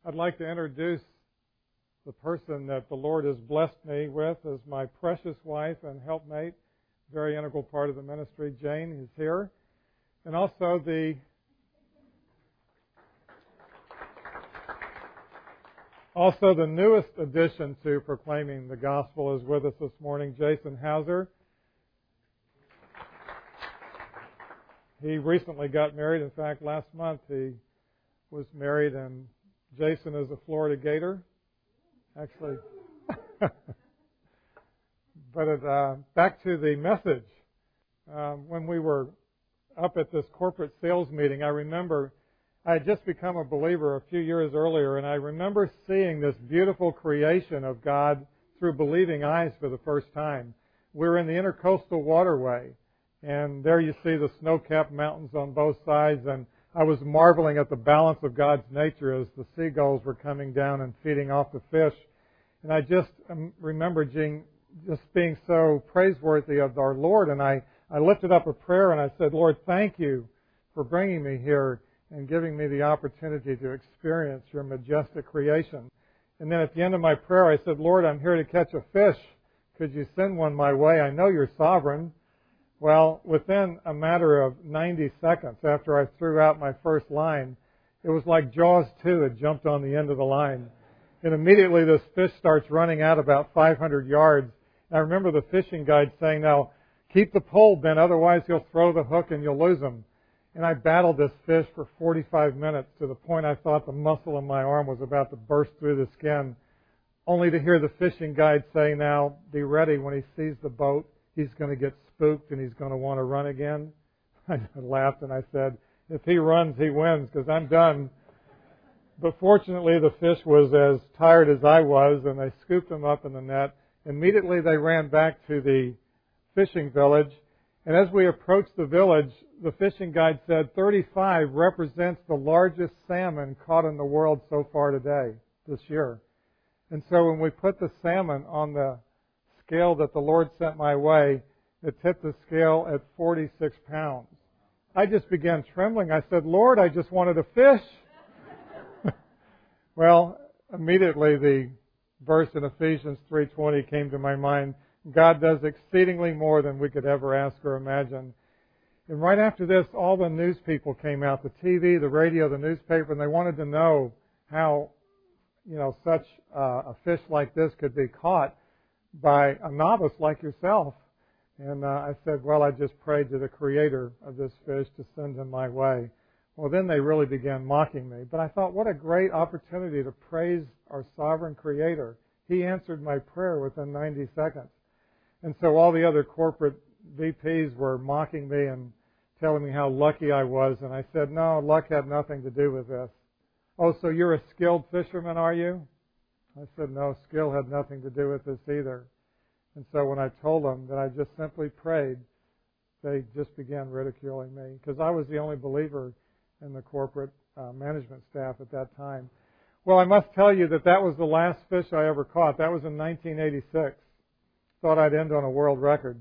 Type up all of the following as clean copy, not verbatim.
I'd like to introduce the person that the Lord has blessed me with as my precious wife and helpmate, very integral part of the ministry. Jane is here. And also the newest addition to proclaiming the gospel is with us this morning, Jason Hauser. He recently got married. In fact, last month he was married, and Jason is a Florida Gator. Actually, but back to the message. When we were up at this corporate sales meeting, I remember I had just become a believer a few years earlier, and I remember seeing this beautiful creation of God through believing eyes for the first time. We were in the Intercoastal Waterway, and there you see the snow-capped mountains on both sides, and I was marveling at the balance of God's nature as the seagulls were coming down and feeding off the fish. And I just remember just being so praiseworthy of our Lord, and I lifted up a prayer and I said, Lord, thank you for bringing me here and giving me the opportunity to experience your majestic creation. And then at the end of my prayer, I said, Lord, I'm here to catch a fish. Could you send one my way? I know you're sovereign. Well, within a matter of 90 seconds after I threw out my first line, it was like Jaws 2 had jumped on the end of the line. And immediately this fish starts running out about 500 yards. And I remember the fishing guide saying, now, keep the pole bent, otherwise he'll throw the hook and you'll lose him. And I battled this fish for 45 minutes to the point I thought the muscle in my arm was about to burst through the skin, only to hear the fishing guide say, now, be ready when he sees the boat. He's going to get spooked and he's going to want to run again. I laughed and I said, if he runs, he wins because I'm done. But fortunately, the fish was as tired as I was, and they scooped him up in the net. Immediately, they ran back to the fishing village. And as we approached the village, the fishing guide said 35 represents the largest salmon caught in the world so far today, this year. And so when we put the salmon on the scale that the Lord sent my way, it tipped the scale at 46 pounds. I just began trembling. I said, Lord, I just wanted a fish. Well, immediately the verse in Ephesians 3:20 came to my mind. God does exceedingly more than we could ever ask or imagine. And right after this, all the news people came out, the TV, the radio, the newspaper, and they wanted to know how, such a fish like this could be caught by a novice like yourself. And I said, well, I just prayed to the creator of this fish to send him my way. Well, then they really began mocking me. But I thought, what a great opportunity to praise our sovereign creator. He answered my prayer within 90 seconds. And so all the other corporate VPs were mocking me and telling me how lucky I was. And I said, no, luck had nothing to do with this. Oh, so you're a skilled fisherman, are you? I said, no, skill had nothing to do with this either. And so when I told them that I just simply prayed, they just began ridiculing me because I was the only believer in the corporate management staff at that time. Well, I must tell you that was the last fish I ever caught. That was in 1986. Thought I'd end on a world record.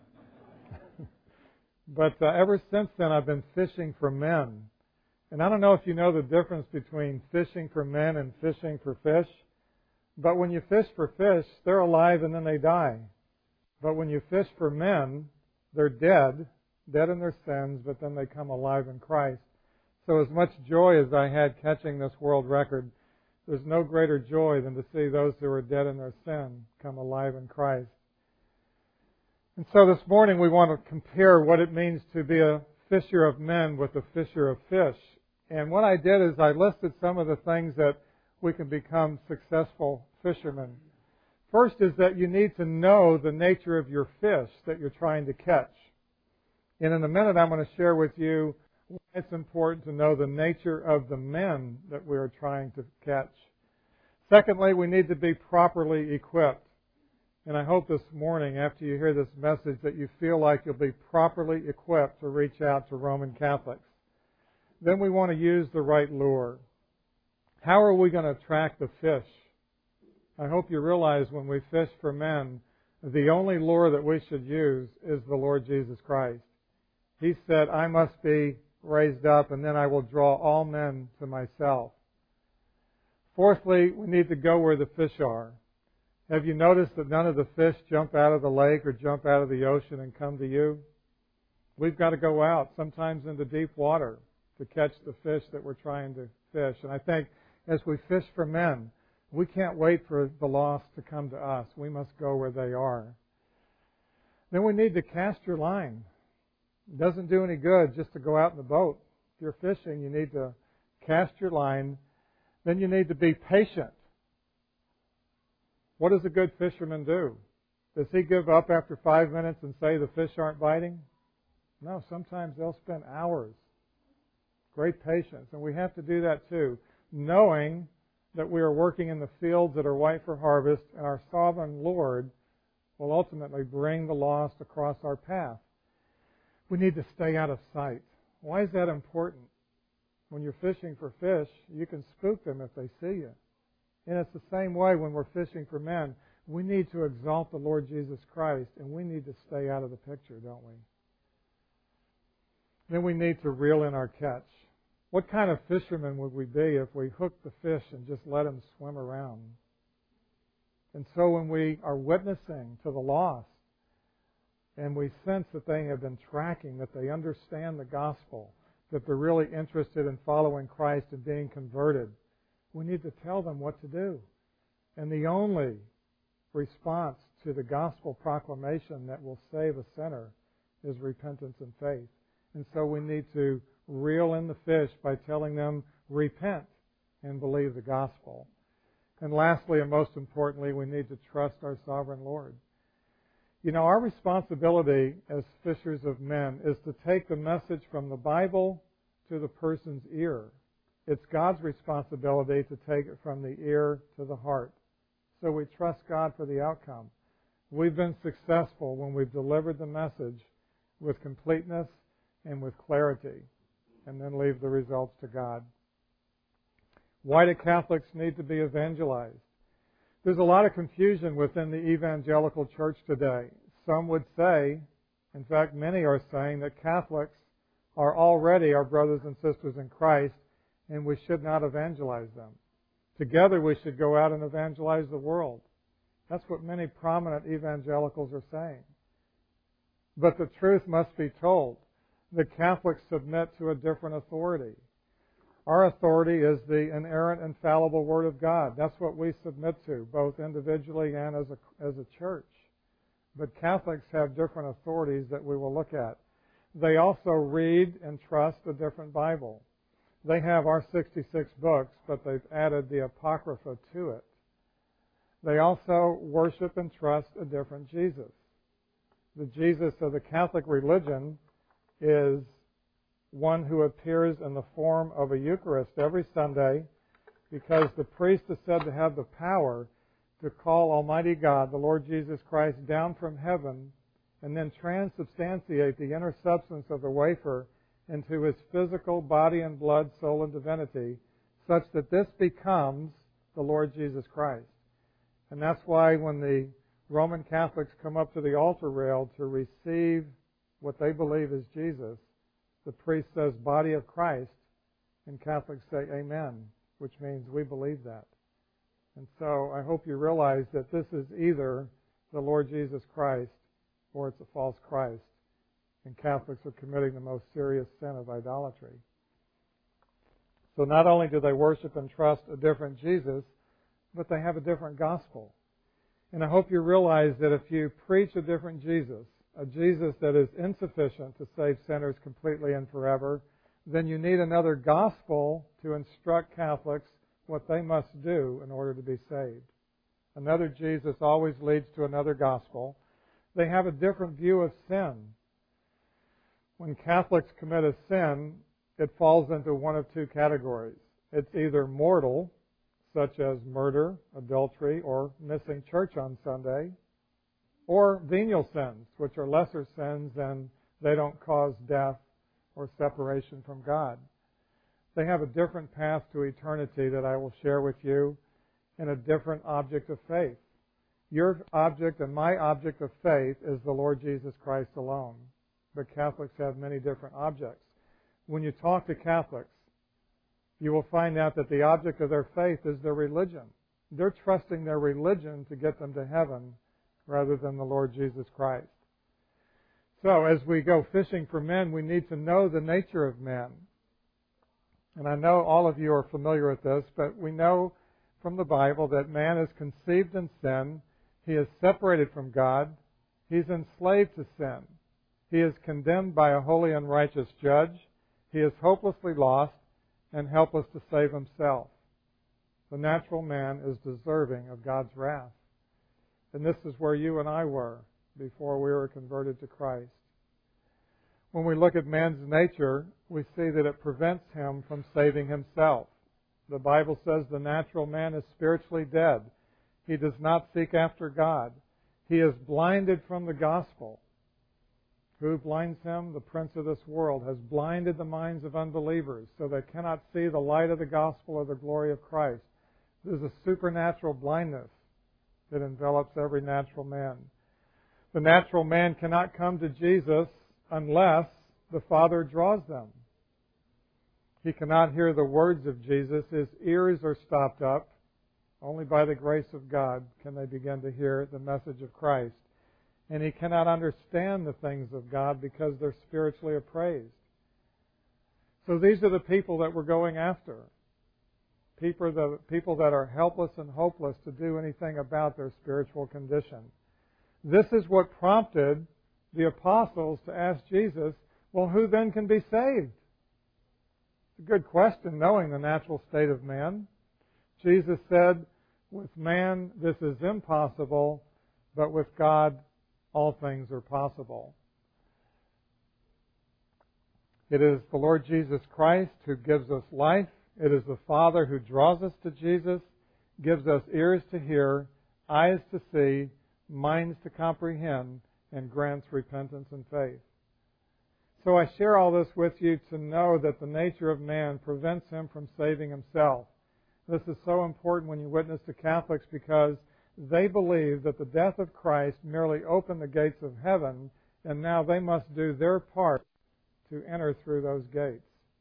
But ever since then, I've been fishing for men. And I don't know if you know the difference between fishing for men and fishing for fish. But when you fish for fish, they're alive and then they die. But when you fish for men, they're dead in their sins, but then they come alive in Christ. So as much joy as I had catching this world record, there's no greater joy than to see those who are dead in their sin come alive in Christ. And so this morning we want to compare what it means to be a fisher of men with a fisher of fish. And what I did is I listed some of the things that we can become successful fishermen. First is that you need to know the nature of your fish that you're trying to catch. And in a minute I'm going to share with you why it's important to know the nature of the men that we are trying to catch. Secondly, we need to be properly equipped. And I hope this morning, after you hear this message, that you feel like you'll be properly equipped to reach out to Roman Catholics. Then we want to use the right lure. How are we going to attract the fish? I hope you realize when we fish for men, the only lure that we should use is the Lord Jesus Christ. He said, I must be raised up and then I will draw all men to myself. Fourthly, we need to go where the fish are. Have you noticed that none of the fish jump out of the lake or jump out of the ocean and come to you? We've got to go out, sometimes into deep water, to catch the fish that we're trying to fish. And I think as we fish for men, we can't wait for the lost to come to us. We must go where they are. Then we need to cast your line. It doesn't do any good just to go out in the boat. If you're fishing, you need to cast your line. Then you need to be patient. What does a good fisherman do? Does he give up after 5 minutes and say the fish aren't biting? No, sometimes they'll spend hours. Great patience. And we have to do that too, knowing that we are working in the fields that are white for harvest, and our sovereign Lord will ultimately bring the lost across our path. We need to stay out of sight. Why is that important? When you're fishing for fish, you can spook them if they see you. And it's the same way when we're fishing for men. We need to exalt the Lord Jesus Christ, and we need to stay out of the picture, don't we? Then we need to reel in our catch. What kind of fishermen would we be if we hooked the fish and just let them swim around? And so when we are witnessing to the lost, and we sense that they have been tracking, that they understand the gospel, that they're really interested in following Christ and being converted, we need to tell them what to do. And the only response to the gospel proclamation that will save a sinner is repentance and faith. And so we need to reel in the fish by telling them, repent and believe the gospel. And lastly, and most importantly, we need to trust our sovereign Lord. You know, our responsibility as fishers of men is to take the message from the Bible to the person's ear. It's God's responsibility to take it from the ear to the heart. So we trust God for the outcome. We've been successful when we've delivered the message with completeness and with clarity, and then leave the results to God. Why do Catholics need to be evangelized? There's a lot of confusion within the evangelical church today. Some would say, in fact many are saying, that Catholics are already our brothers and sisters in Christ, and we should not evangelize them. Together we should go out and evangelize the world. That's what many prominent evangelicals are saying. But the truth must be told. The Catholics submit to a different authority. Our authority is the inerrant, infallible Word of God. That's what we submit to, both individually and as a church. But Catholics have different authorities that we will look at. They also read and trust a different Bible. They have our 66 books, but they've added the Apocrypha to it. They also worship and trust a different Jesus. The Jesus of the Catholic religion is one who appears in the form of a Eucharist every Sunday, because the priest is said to have the power to call Almighty God, the Lord Jesus Christ, down from heaven and then transubstantiate the inner substance of the wafer into his physical body and blood, soul, and divinity, such that this becomes the Lord Jesus Christ. And that's why when the Roman Catholics come up to the altar rail to receive what they believe is Jesus, the priest says, body of Christ, and Catholics say, amen, which means we believe that. And so I hope you realize that this is either the Lord Jesus Christ or it's a false Christ. And Catholics are committing the most serious sin of idolatry. So not only do they worship and trust a different Jesus, but they have a different gospel. And I hope you realize that if you preach a different Jesus, a Jesus that is insufficient to save sinners completely and forever, then you need another gospel to instruct Catholics what they must do in order to be saved. Another Jesus always leads to another gospel. They have a different view of sin. When Catholics commit a sin, it falls into one of two categories. It's either mortal, such as murder, adultery, or missing church on Sunday, or venial sins, which are lesser sins and they don't cause death or separation from God. They have a different path to eternity that I will share with you, and a different object of faith. Your object and my object of faith is the Lord Jesus Christ alone. But Catholics have many different objects. When you talk to Catholics, you will find out that the object of their faith is their religion. They're trusting their religion to get them to heaven rather than the Lord Jesus Christ. So as we go fishing for men, we need to know the nature of men. And I know all of you are familiar with this, but we know from the Bible that man is conceived in sin. He is separated from God. He's enslaved to sin. He is condemned by a holy and righteous judge. He is hopelessly lost and helpless to save himself. The natural man is deserving of God's wrath. And this is where you and I were before we were converted to Christ. When we look at man's nature, we see that it prevents him from saving himself. The Bible says the natural man is spiritually dead. He does not seek after God. He is blinded from the gospel. Who blinds him? The prince of this world has blinded the minds of unbelievers so they cannot see the light of the gospel or the glory of Christ. There's a supernatural blindness that envelops every natural man. The natural man cannot come to Jesus unless the Father draws them. He cannot hear the words of Jesus. His ears are stopped up. Only by the grace of God can they begin to hear the message of Christ. And he cannot understand the things of God because they're spiritually appraised. So these are the people that we're going after. People that are helpless and hopeless to do anything about their spiritual condition. This is what prompted the apostles to ask Jesus, well, who then can be saved? It's a good question, knowing the natural state of man. Jesus said, with man this is impossible, but with God all things are possible. It is the Lord Jesus Christ who gives us life. It is the Father who draws us to Jesus, gives us ears to hear, eyes to see, minds to comprehend, and grants repentance and faith. So I share all this with you to know that the nature of man prevents him from saving himself. This is so important when you witness to Catholics because they believe that the death of Christ merely opened the gates of heaven, and now they must do their part to enter through those gates.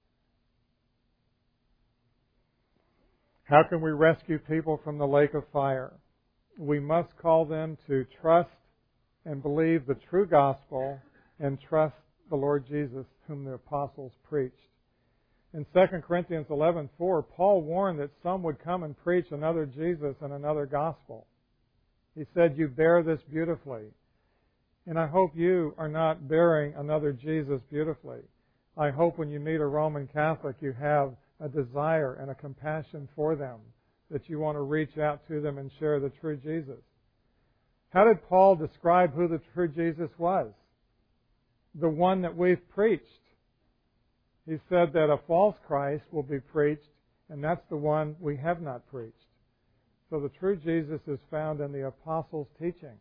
How can we rescue people from the lake of fire? We must call them to trust and believe the true gospel and trust the Lord Jesus whom the apostles preached. In 2 Corinthians 11:4, Paul warned that some would come and preach another Jesus and another gospel. He said, you bear this beautifully. And I hope you are not bearing another Jesus beautifully. I hope when you meet a Roman Catholic you have a desire and a compassion for them, that you want to reach out to them and share the true Jesus. How did Paul describe who the true Jesus was? The one that we've preached. He said that a false Christ will be preached, and that's the one we have not preached. So the true Jesus is found in the apostles' teaching.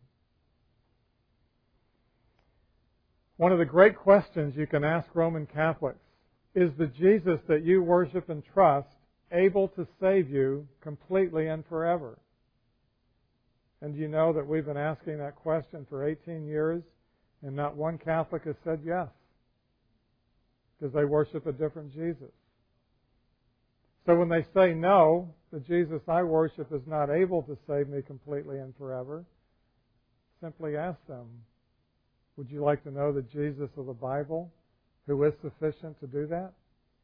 One of the great questions you can ask Roman Catholics is the Jesus that you worship and trust able to save you completely and forever? And you know that we've been asking that question for 18 years, and not one Catholic has said yes, because they worship a different Jesus. So when they say no, the Jesus I worship is not able to save me completely and forever, simply ask them, would you like to know the Jesus of the Bible who is sufficient to do that?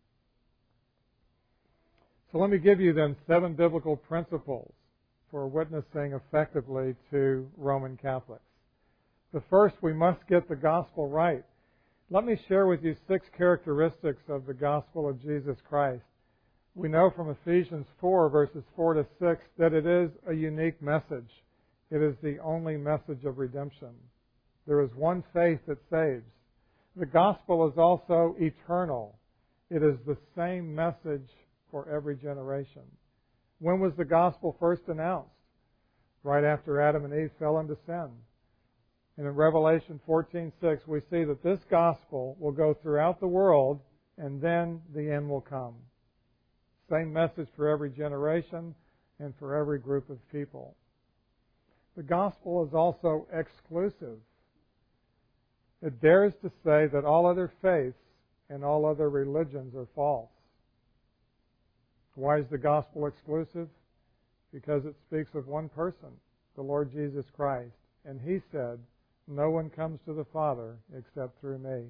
So let me give you then 7 biblical principles for witnessing effectively to Roman Catholics. The first, we must get the gospel right. Let me share with you 6 characteristics of the gospel of Jesus Christ. We know from Ephesians 4, verses 4 to 6, that it is a unique message. It is the only message of redemption. There is one faith that saves. The gospel is also eternal. It is the same message for every generation. When was the gospel first announced? Right after Adam and Eve fell into sin. And in Revelation 14:6, we see that this gospel will go throughout the world, and then the end will come. Same message for every generation and for every group of people. The gospel is also exclusive. It dares to say that all other faiths and all other religions are false. Why is the gospel exclusive? Because it speaks of one person, the Lord Jesus Christ. And He said, "No one comes to the Father except through me."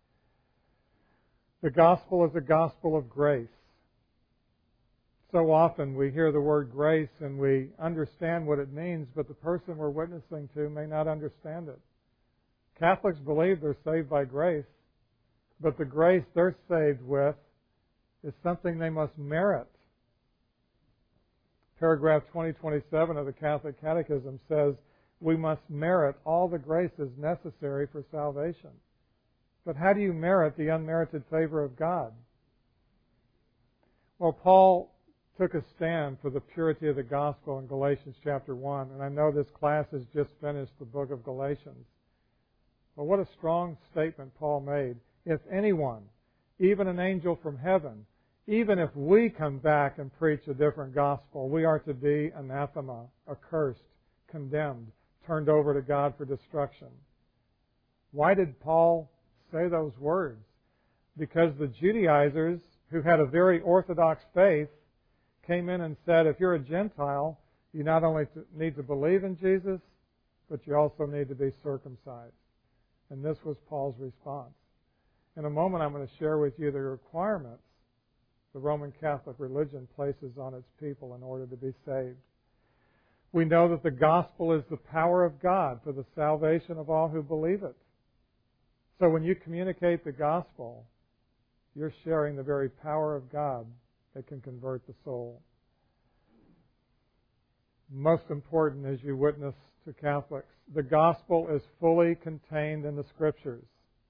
The gospel is a gospel of grace. So often we hear the word grace and we understand what it means, but the person we're witnessing to may not understand it. Catholics believe they're saved by grace, but the grace they're saved with is something they must merit. Paragraph 2027 of the Catholic Catechism says, we must merit all the graces necessary for salvation. But how do you merit the unmerited favor of God? Well, Paul took a stand for the purity of the gospel in Galatians chapter 1, and I know this class has just finished the book of Galatians. But what a strong statement Paul made. If anyone, even an angel from heaven, even if we come back and preach a different gospel, we are to be anathema, accursed, condemned, turned over to God for destruction. Why did Paul say those words? Because the Judaizers, who had a very orthodox faith, came in and said, if you're a Gentile, you not only need to believe in Jesus, but you also need to be circumcised. And this was Paul's response. In a moment, I'm going to share with you the requirements the Roman Catholic religion places on its people in order to be saved. We know that the gospel is the power of God for the salvation of all who believe it. So when you communicate the gospel, you're sharing the very power of God that can convert the soul. Most important as you witness to Catholics, the gospel is fully contained in the Scriptures.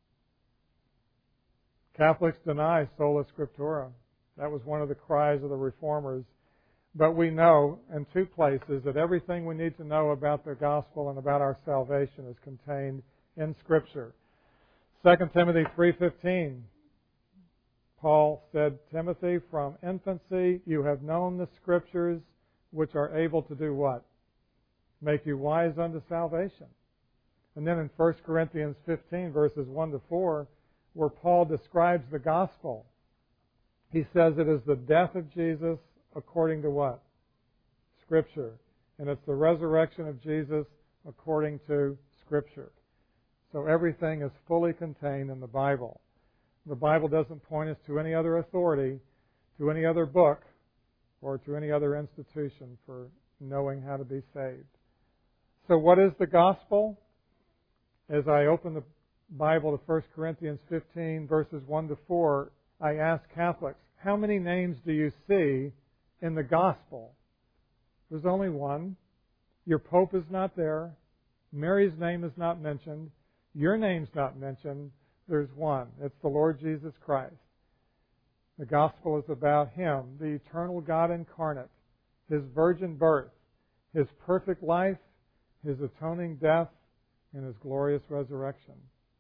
Catholics deny sola scriptura. That was one of the cries of the Reformers. But we know in two places that everything we need to know about the gospel and about our salvation is contained in Scripture. 2 Timothy 3:15, Paul said, Timothy, from infancy you have known the Scriptures, which are able to do what? Make you wise unto salvation. And then in 1 Corinthians 15, verses 1 to 4, where Paul describes the gospel, he says it is the death of Jesus according to what? Scripture. And it's the resurrection of Jesus according to Scripture. So everything is fully contained in the Bible. The Bible doesn't point us to any other authority, to any other book, or to any other institution for knowing how to be saved. So what is the gospel? As I open the Bible to 1 Corinthians 15, verses 1 to 4, I ask Catholics, how many names do you see in the gospel? There's only one. Your Pope is not there. Mary's name is not mentioned. Your name's not mentioned. There's one. It's the Lord Jesus Christ. The gospel is about Him, the eternal God incarnate, His virgin birth, His perfect life, His atoning death, and His glorious resurrection.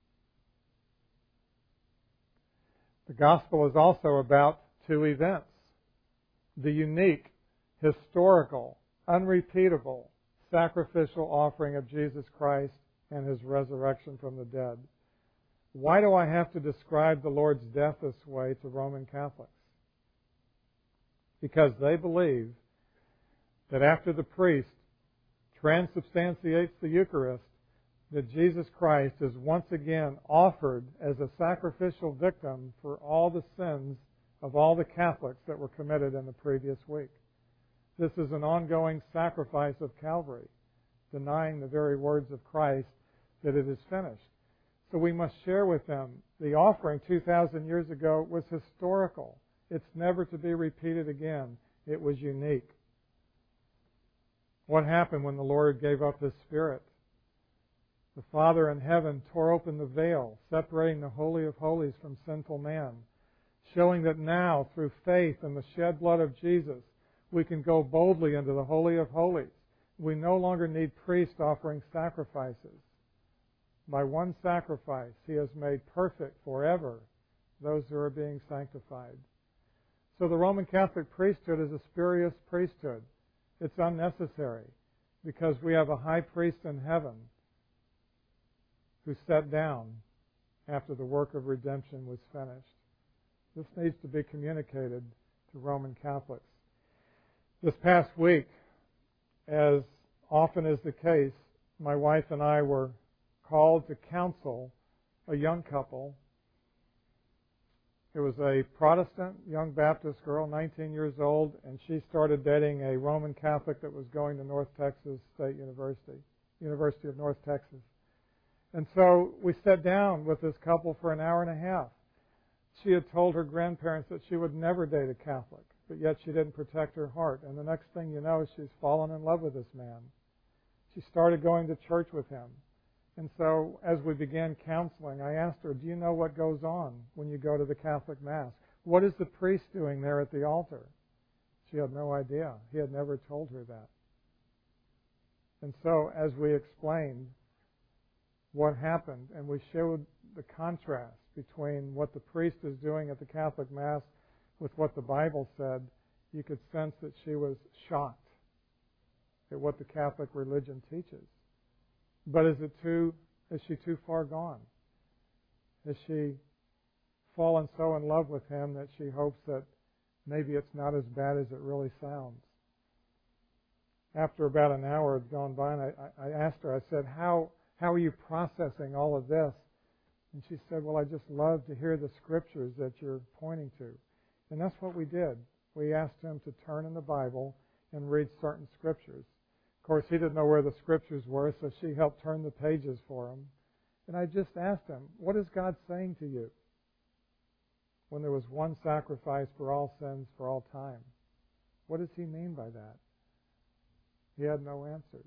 The gospel is also about two events. The unique, historical, unrepeatable, sacrificial offering of Jesus Christ and His resurrection from the dead. Why do I have to describe the Lord's death this way to Roman Catholics? Because they believe that after the priest transubstantiates the Eucharist, that Jesus Christ is once again offered as a sacrificial victim for all the sins of all the Catholics that were committed in the previous week. This is an ongoing sacrifice of Calvary, denying the very words of Christ that it is finished. So we must share with them the offering 2,000 years ago was historical. It's never to be repeated again. It was unique. What happened when the Lord gave up His Spirit? The Father in heaven tore open the veil, separating the Holy of Holies from sinful man, showing that now, through faith in the shed blood of Jesus, we can go boldly into the Holy of Holies. We no longer need priests offering sacrifices. By one sacrifice, He has made perfect forever those who are being sanctified. So the Roman Catholic priesthood is a spurious priesthood. It's unnecessary because we have a high priest in heaven who sat down after the work of redemption was finished. This needs to be communicated to Roman Catholics. This past week, as often is the case, my wife and I were called to counsel a young couple. It was a Protestant young Baptist girl, 19 years old, and she started dating a Roman Catholic that was going to North Texas State University, University of North Texas. And so we sat down with this couple for an hour and a half. She had told her grandparents that she would never date a Catholic, but yet she didn't protect her heart. And the next thing you know, she's fallen in love with this man. She started going to church with him. And so as we began counseling, I asked her, do you know what goes on when you go to the Catholic Mass? What is the priest doing there at the altar? She had no idea. He had never told her that. And so as we explained what happened, and we showed the contrast between what the priest is doing at the Catholic Mass with what the Bible said, you could sense that she was shocked at what the Catholic religion teaches. But is she too far gone? Has she fallen so in love with him that she hopes that maybe it's not as bad as it really sounds? After about an hour had gone by, and I asked her, I said, how are you processing all of this? And she said, well, I just love to hear the scriptures that you're pointing to. And that's what we did. We asked him to turn in the Bible and read certain scriptures. Of course, he didn't know where the scriptures were, so she helped turn the pages for him. And I just asked him, what is God saying to you when there was one sacrifice for all sins for all time? What does he mean by that? He had no answers.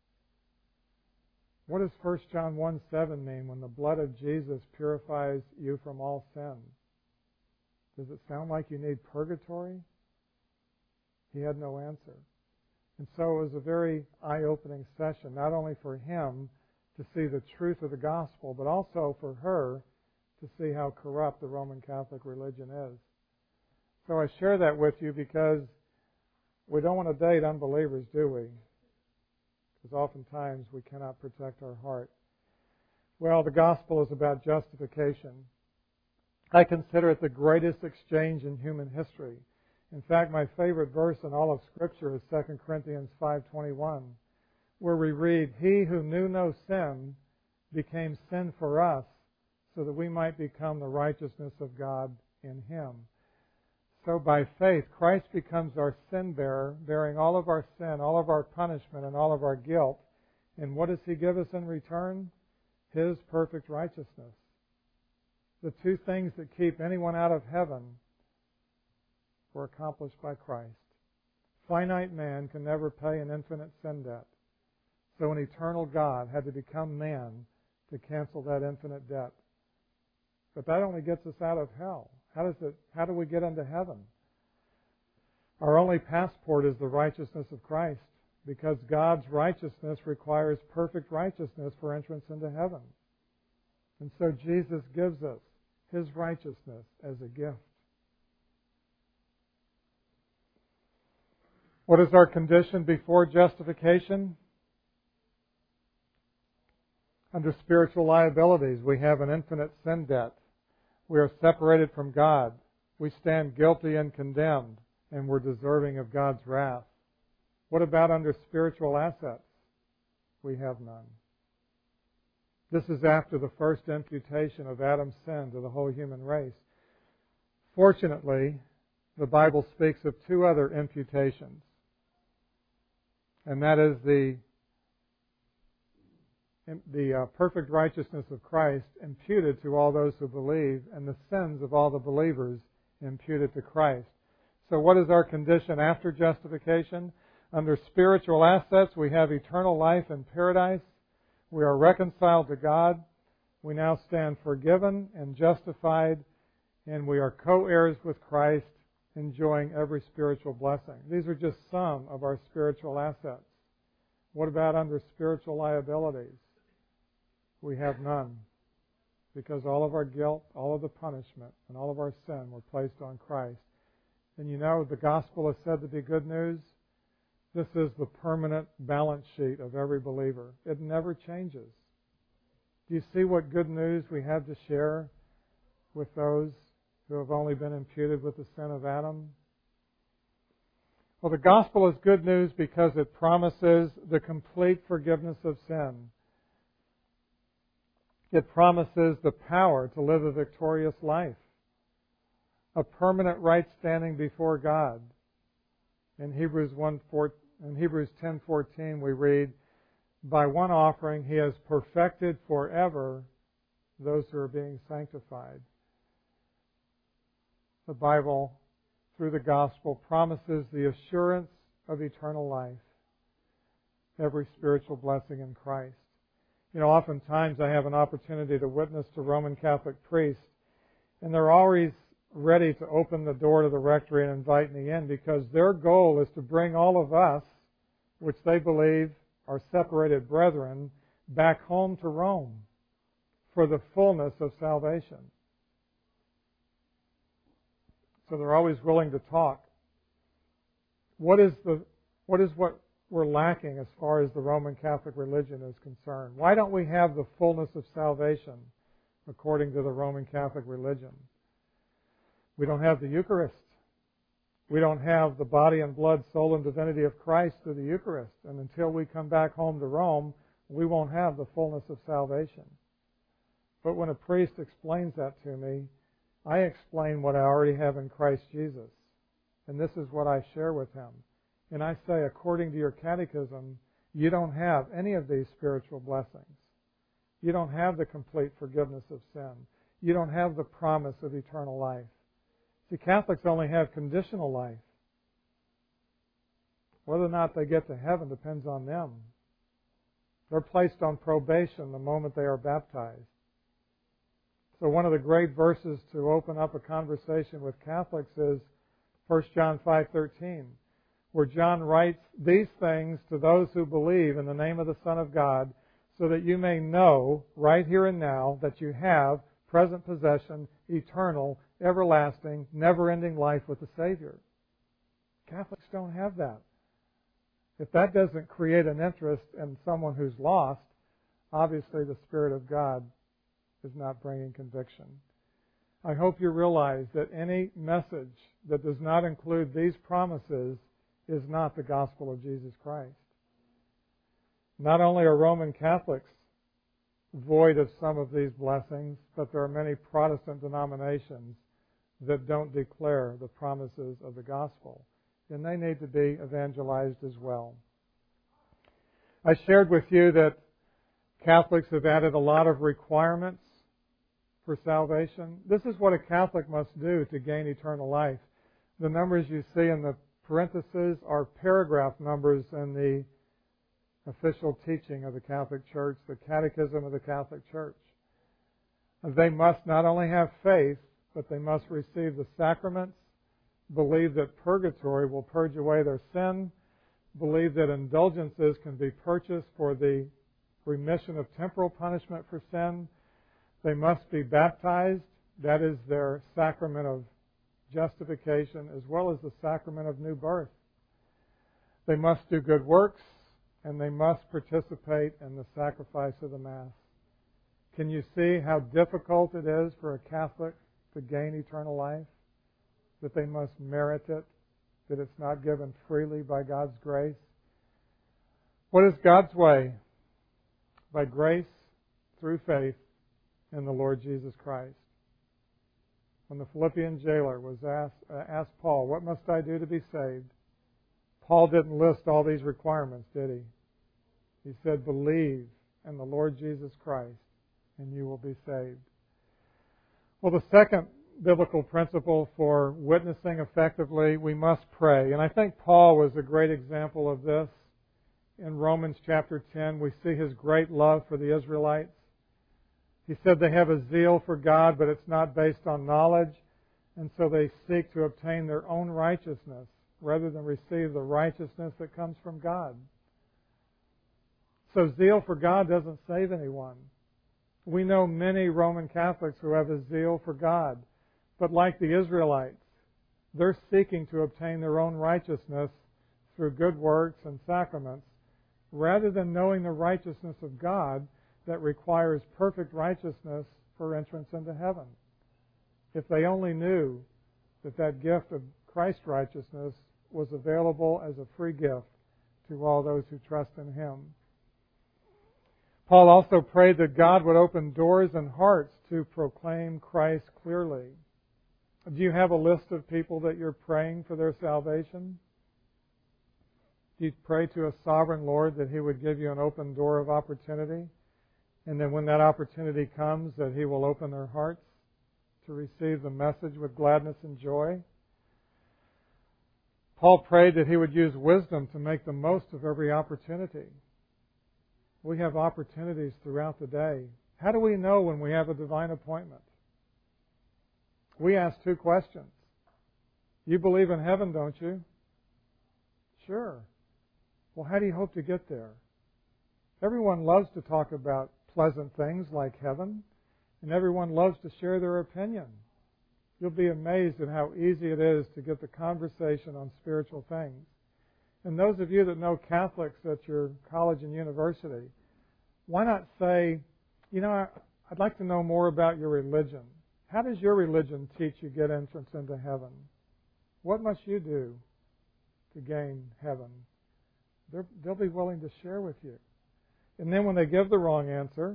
What does 1 John 1:7 mean when the blood of Jesus purifies you from all sin? Does it sound like you need purgatory? He had no answer. And so it was a very eye-opening session, not only for him to see the truth of the gospel, but also for her to see how corrupt the Roman Catholic religion is. So I share that with you because we don't want to date unbelievers, do we? Because oftentimes we cannot protect our heart. Well, the gospel is about justification. I consider it the greatest exchange in human history. In fact, my favorite verse in all of Scripture is 2 Corinthians 5:21, where we read, He who knew no sin became sin for us, so that we might become the righteousness of God in Him. So by faith, Christ becomes our sin bearer, bearing all of our sin, all of our punishment, and all of our guilt. And what does He give us in return? His perfect righteousness. The two things that keep anyone out of heaven were accomplished by Christ. Finite man can never pay an infinite sin debt. So an eternal God had to become man to cancel that infinite debt. But that only gets us out of hell. How do we get into heaven? Our only passport is the righteousness of Christ, because God's righteousness requires perfect righteousness for entrance into heaven. And so Jesus gives us His righteousness as a gift. What is our condition before justification? Under spiritual liabilities, we have an infinite sin debt. We are separated from God. We stand guilty and condemned, and we're deserving of God's wrath. What about under spiritual assets? We have none. This is after the first imputation of Adam's sin to the whole human race. Fortunately, the Bible speaks of two other imputations, and that is the perfect righteousness of Christ imputed to all those who believe, and the sins of all the believers imputed to Christ. So what is our condition after justification? Under spiritual assets, we have eternal life in paradise. We are reconciled to God. We now stand forgiven and justified, and we are co-heirs with Christ, enjoying every spiritual blessing. These are just some of our spiritual assets. What about under spiritual liabilities? We have none, because all of our guilt, all of the punishment, and all of our sin were placed on Christ. And you know, the gospel is said to be good news. This is the permanent balance sheet of every believer. It never changes. Do you see what good news we have to share with those who have only been imputed with the sin of Adam? Well, the gospel is good news because it promises the complete forgiveness of sin. It promises the power to live a victorious life, a permanent right standing before God. In Hebrews 10:14 we read, "By one offering he has perfected forever those who are being sanctified." The Bible, through the gospel, promises the assurance of eternal life, every spiritual blessing in Christ. You know, oftentimes I have an opportunity to witness to Roman Catholic priests, and they're always ready to open the door to the rectory and invite me in because their goal is to bring all of us, which they believe are separated brethren, back home to Rome for the fullness of salvation. So they're always willing to talk. What is what we're lacking as far as the Roman Catholic religion is concerned? Why don't we have the fullness of salvation according to the Roman Catholic religion? We don't have the Eucharist. We don't have the body and blood, soul and divinity of Christ through the Eucharist. And until we come back home to Rome, we won't have the fullness of salvation. But when a priest explains that to me, I explain what I already have in Christ Jesus. And this is what I share with him. And I say, according to your catechism, you don't have any of these spiritual blessings. You don't have the complete forgiveness of sin. You don't have the promise of eternal life. See, Catholics only have conditional life. Whether or not they get to heaven depends on them. They're placed on probation the moment they are baptized. So one of the great verses to open up a conversation with Catholics is 1 John 5:13, where John writes, "These things to those who believe in the name of the Son of God, so that you may know right here and now that you have present possession, eternal, everlasting, never-ending life with the Savior." Catholics don't have that. If that doesn't create an interest in someone who's lost, obviously the Spirit of God is not bringing conviction. I hope you realize that any message that does not include these promises is not the gospel of Jesus Christ. Not only are Roman Catholics void of some of these blessings, but there are many Protestant denominations that don't declare the promises of the gospel, and they need to be evangelized as well. I shared with you that Catholics have added a lot of requirements for salvation. This is what a Catholic must do to gain eternal life. The numbers you see in the parentheses are paragraph numbers in the official teaching of the Catholic Church, the Catechism of the Catholic Church. They must not only have faith, but they must receive the sacraments, believe that purgatory will purge away their sin, believe that indulgences can be purchased for the remission of temporal punishment for sin. They must be baptized. That is their sacrament of justification, as well as the sacrament of new birth. They must do good works, and they must participate in the sacrifice of the Mass. Can you see how difficult it is for a Catholic to gain eternal life? That they must merit it, that it's not given freely by God's grace? What is God's way? By grace, through faith, in the Lord Jesus Christ. When the Philippian jailer was asked Paul, "What must I do to be saved?" Paul didn't list all these requirements, did he? He said, "Believe in the Lord Jesus Christ, and you will be saved." Well, the second biblical principle for witnessing effectively, we must pray. And I think Paul was a great example of this. In Romans chapter 10, we see his great love for the Israelites. He said they have a zeal for God, but it's not based on knowledge, and so they seek to obtain their own righteousness rather than receive the righteousness that comes from God. So zeal for God doesn't save anyone. We know many Roman Catholics who have a zeal for God, but like the Israelites, they're seeking to obtain their own righteousness through good works and sacraments, rather than knowing the righteousness of God that requires perfect righteousness for entrance into heaven. If they only knew that that gift of Christ's righteousness was available as a free gift to all those who trust in Him. Paul also prayed that God would open doors and hearts to proclaim Christ clearly. Do you have a list of people that you're praying for their salvation? Do you pray to a sovereign Lord that He would give you an open door of opportunity? And then when that opportunity comes, that He will open their hearts to receive the message with gladness and joy? Paul prayed that he would use wisdom to make the most of every opportunity. We have opportunities throughout the day. How do we know when we have a divine appointment? We ask two questions. You believe in heaven, don't you? Sure. Well, how do you hope to get there? Everyone loves to talk about pleasant things like heaven, and everyone loves to share their opinion. You'll be amazed at how easy it is to get the conversation on spiritual things. And those of you that know Catholics at your college and university, why not say, I'd like to know more about your religion. How does your religion teach you get entrance into heaven? What must you do to gain heaven? They'll be willing to share with you. And then when they give the wrong answer,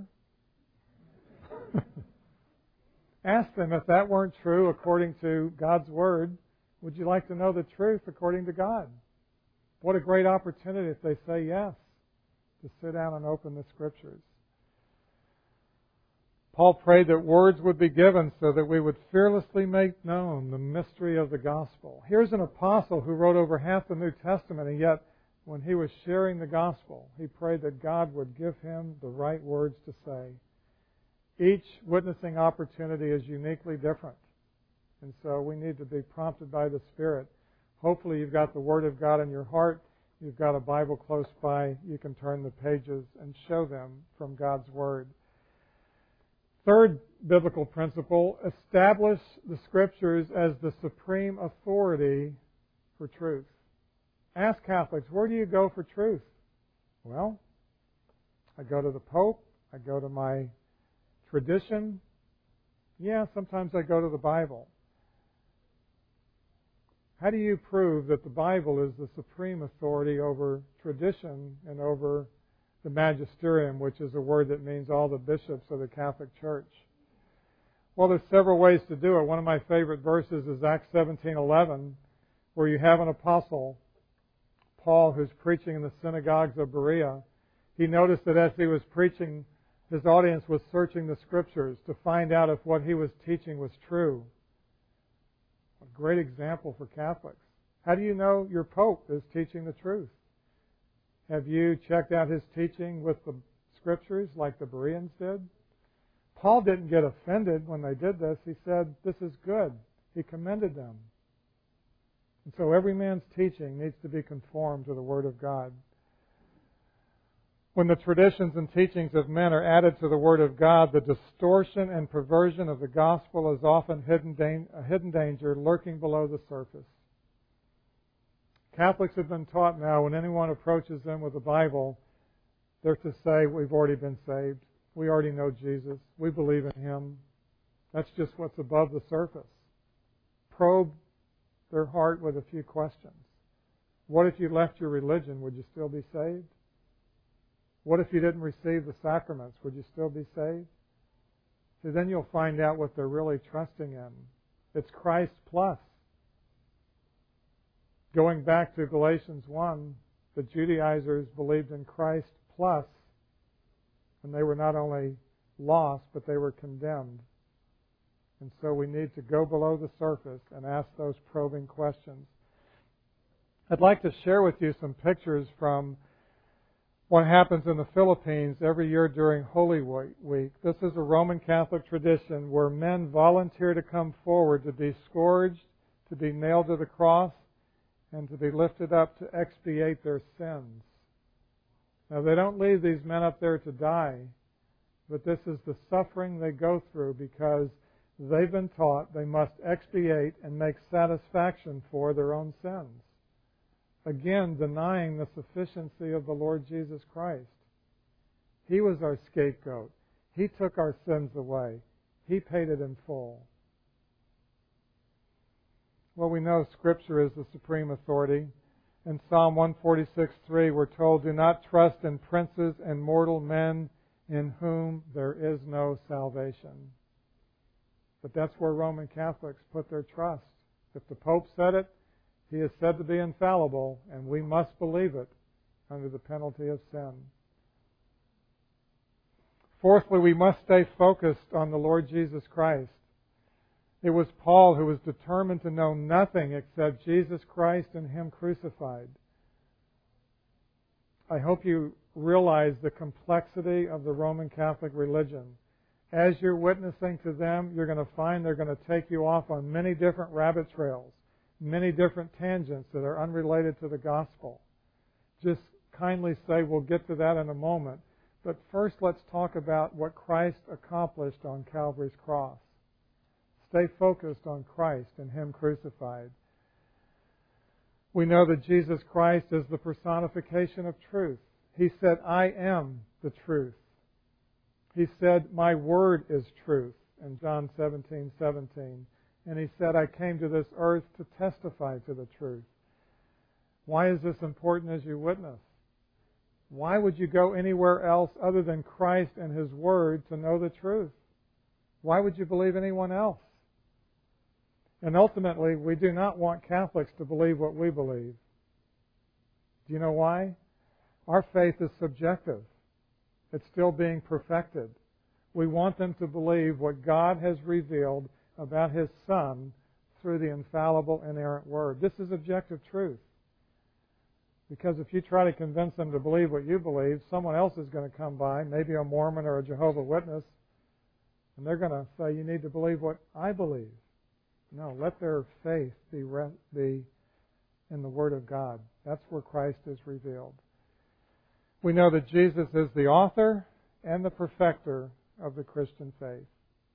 ask them, if that weren't true according to God's Word, would you like to know the truth according to God? What a great opportunity if they say yes, to sit down and open the Scriptures. Paul prayed that words would be given so that we would fearlessly make known the mystery of the gospel. Here's an apostle who wrote over half the New Testament, and yet when he was sharing the gospel, he prayed that God would give him the right words to say. Each witnessing opportunity is uniquely different. And so we need to be prompted by the Spirit. Hopefully you've got the Word of God in your heart. You've got a Bible close by. You can turn the pages and show them from God's Word. Third biblical principle, establish the Scriptures as the supreme authority for truth. Ask Catholics, where do you go for truth? Well, I go to the Pope. I go to my tradition. Yeah, sometimes I go to the Bible. How do you prove that the Bible is the supreme authority over tradition and over the magisterium, which is a word that means all the bishops of the Catholic Church? Well, there's several ways to do it. One of my favorite verses is Acts 17:11, where you have an apostle, Paul, who's preaching in the synagogues of Berea. He noticed that as he was preaching, his audience was searching the Scriptures to find out if what he was teaching was true. A great example for Catholics. How do you know your Pope is teaching the truth? Have you checked out his teaching with the Scriptures like the Bereans did? Paul didn't get offended when they did this. He said, this is good. He commended them. And so every man's teaching needs to be conformed to the Word of God. When the traditions and teachings of men are added to the Word of God, the distortion and perversion of the gospel is often a hidden danger lurking below the surface. Catholics have been taught now when anyone approaches them with the Bible, they're to say, we've already been saved. We already know Jesus. We believe in Him. That's just what's above the surface. Probe their heart with a few questions. What if you left your religion? Would you still be saved? What if you didn't receive the sacraments? Would you still be saved? So then you'll find out what they're really trusting in. It's Christ plus. Going back to Galatians 1, the Judaizers believed in Christ plus, and they were not only lost, but they were condemned. And so we need to go below the surface and ask those probing questions. I'd like to share with you some pictures from what happens in the Philippines every year during Holy Week. This is a Roman Catholic tradition where men volunteer to come forward to be scourged, to be nailed to the cross, and to be lifted up to expiate their sins. Now, they don't leave these men up there to die, but this is the suffering they go through because they've been taught they must expiate and make satisfaction for their own sins. Again, denying the sufficiency of the Lord Jesus Christ. He was our scapegoat. He took our sins away. He paid it in full. Well, we know Scripture is the supreme authority. In Psalm 146:3, we're told, "Do not trust in princes and mortal men in whom there is no salvation." But that's where Roman Catholics put their trust. If the Pope said it, he is said to be infallible, and we must believe it under the penalty of sin. Fourthly, we must stay focused on the Lord Jesus Christ. It was Paul who was determined to know nothing except Jesus Christ and Him crucified. I hope you realize the complexity of the Roman Catholic religion. As you're witnessing to them, you're going to find they're going to take you off on many different rabbit trails, many different tangents that are unrelated to the gospel. Just kindly say, we'll get to that in a moment. But first, let's talk about what Christ accomplished on Calvary's cross. Stay focused on Christ and Him crucified. We know that Jesus Christ is the personification of truth. He said, "I am the truth." He said, "My word is truth," in John 17:17. And He said, "I came to this earth to testify to the truth." Why is this important as you witness? Why would you go anywhere else other than Christ and His Word to know the truth? Why would you believe anyone else? And ultimately, we do not want Catholics to believe what we believe. Do you know why? Our faith is subjective. It's still being perfected. We want them to believe what God has revealed about His Son through the infallible, inerrant Word. This is objective truth. Because if you try to convince them to believe what you believe, someone else is going to come by, maybe a Mormon or a Jehovah's Witness, and they're going to say, "You need to believe what I believe." No, let their faith be in the Word of God. That's where Christ is revealed. We know that Jesus is the author and the perfecter of the Christian faith.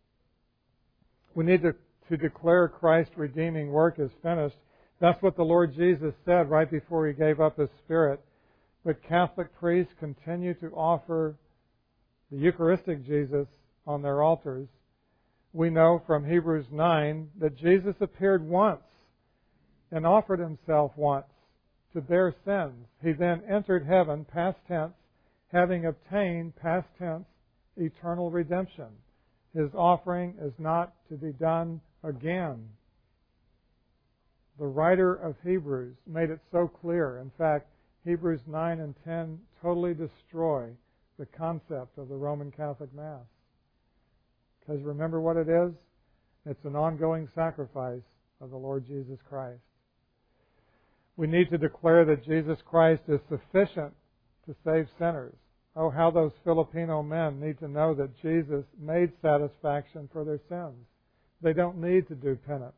We need to declare Christ's redeeming work is finished. That's what the Lord Jesus said right before He gave up His Spirit. But Catholic priests continue to offer the Eucharistic Jesus on their altars. We know from Hebrews 9 that Jesus appeared once and offered Himself once to bear sins. He then entered heaven, past tense, having obtained, past tense, eternal redemption. His offering is not to be done again. The writer of Hebrews made it so clear. In fact, Hebrews 9 and 10 totally destroy the concept of the Roman Catholic Mass. Because remember what it is? It's an ongoing sacrifice of the Lord Jesus Christ. We need to declare that Jesus Christ is sufficient to save sinners. Oh, how those Filipino men need to know that Jesus made satisfaction for their sins. They don't need to do penance.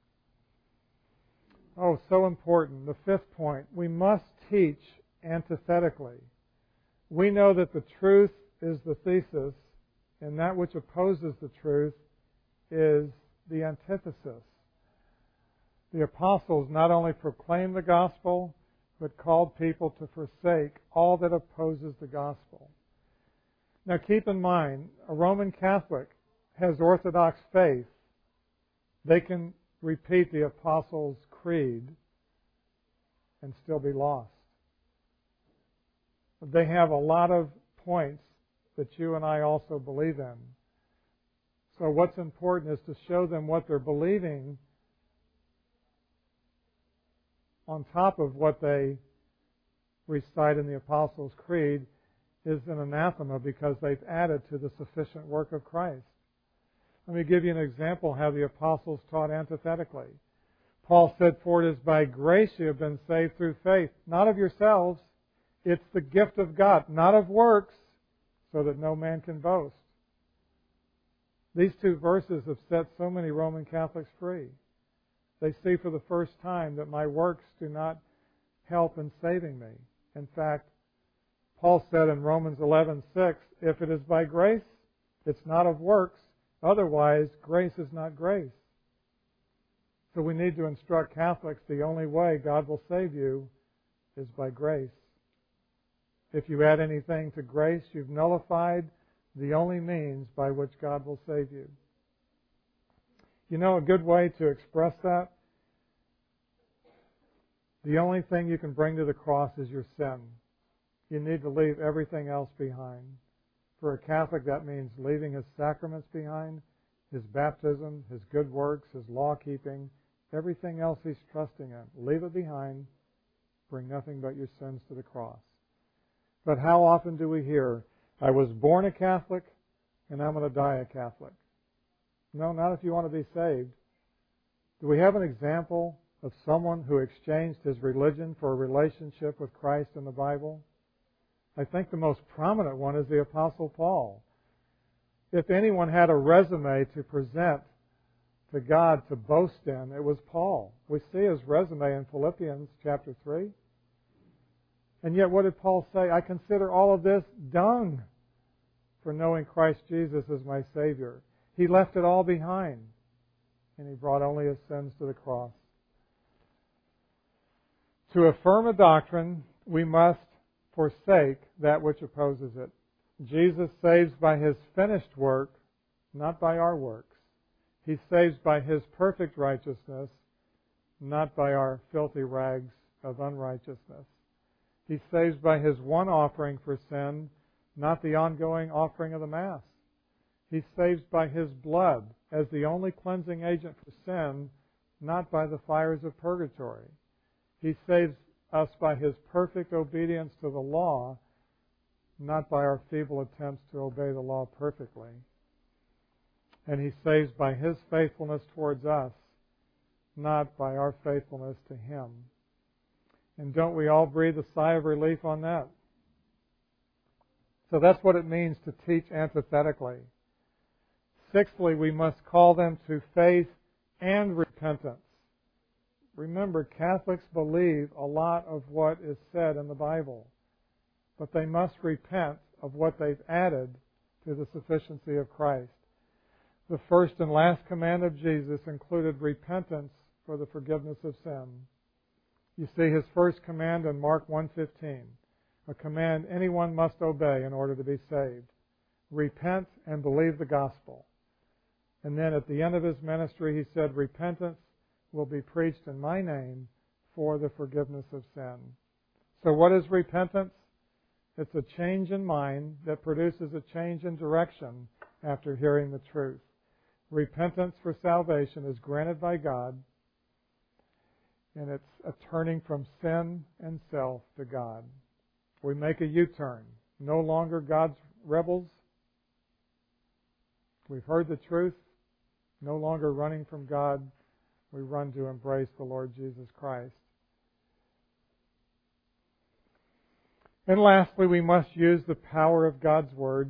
Oh, so important. The fifth point, we must teach antithetically. We know that the truth is the thesis, and that which opposes the truth is the antithesis. The apostles not only proclaimed the gospel, but called people to forsake all that opposes the gospel. Now keep in mind, a Roman Catholic has Orthodox faith. They can repeat the Apostles' Creed and still be lost. They have a lot of points that you and I also believe in. So what's important is to show them what they're believing on top of what they recite in the Apostles' Creed is an anathema because they've added to the sufficient work of Christ. Let me give you an example how the apostles taught antithetically. Paul said, "For it is by grace you have been saved through faith, not of yourselves. It's the gift of God, not of works, so that no man can boast." These two verses have set so many Roman Catholics free. They see for the first time that my works do not help in saving me. In fact, Paul said in Romans 11:6, "If it is by grace, it's not of works. Otherwise, grace is not grace." So we need to instruct Catholics the only way God will save you is by grace. If you add anything to grace, you've nullified the only means by which God will save you. You know, a good way to express that The only thing you can bring to the cross is your sin. You need to leave everything else behind. For a Catholic, that means leaving his sacraments behind, his baptism, his good works, his law-keeping, everything else he's trusting in. Leave it behind. Bring nothing but your sins to the cross. But how often do we hear, I was born a Catholic and I'm going to die a Catholic? No, not if you want to be saved. Do we have an example of someone who exchanged his religion for a relationship with Christ in the Bible? I think the most prominent one is the Apostle Paul. If anyone had a resume to present to God to boast in, it was Paul. We see his resume in Philippians chapter 3. And yet what did Paul say? I consider all of this dung for knowing Christ Jesus as my Savior. He left it all behind, and he brought only his sins to the cross. To affirm a doctrine, we must forsake that which opposes it. Jesus saves by His finished work, not by our works. He saves by His perfect righteousness, not by our filthy rags of unrighteousness. He saves by His one offering for sin, not the ongoing offering of the Mass. He saves by His blood as the only cleansing agent for sin, not by the fires of purgatory. He saves us by His perfect obedience to the law, not by our feeble attempts to obey the law perfectly. And He saves by His faithfulness towards us, not by our faithfulness to Him. And don't we all breathe a sigh of relief on that? So that's what it means to teach antithetically. Sixthly, we must call them to faith and repentance. Remember, Catholics believe a lot of what is said in the Bible, but they must repent of what they've added to the sufficiency of Christ. The first and last command of Jesus included repentance for the forgiveness of sin. You see His first command in Mark 1:15, a command anyone must obey in order to be saved. Repent and believe the gospel. And then at the end of His ministry, He said, repentance will be preached in my name for the forgiveness of sin. So what is repentance? It's a change in mind that produces a change in direction after hearing the truth. Repentance for salvation is granted by God, and it's a turning from sin and self to God. We make a U-turn. No longer God's rebels. We've heard the truth. No longer running from God. We run to embrace the Lord Jesus Christ. And lastly, we must use the power of God's Word.